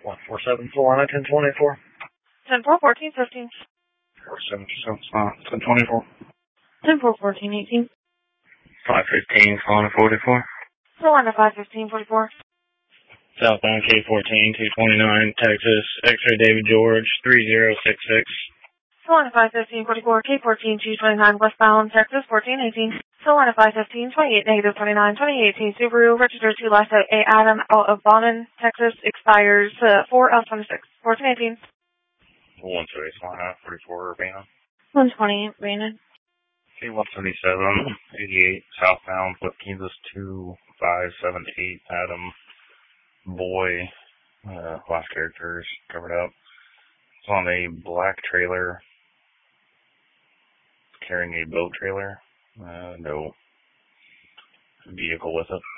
147 Solana 1024. 10-4, 14, 15. 1024. 10-4, 14, 18. 515 Solana 44. Solana 515, 44. Southbound K14 229 Texas X-ray David George 3066. Solana 515, 44. K14 229 westbound Texas 1418. Solana 515, 28 negative 29 2018 Subaru registered to Lisa A. Adam out of Bonin, Texas expires 4 of 26 1418. 130 Solana 44 Urbana. 120 Urbana. K177 88 southbound Flip Kansas 2578 Adam Boy. Last characters covered up. It's on a black trailer carrying a boat trailer. No vehicle with it.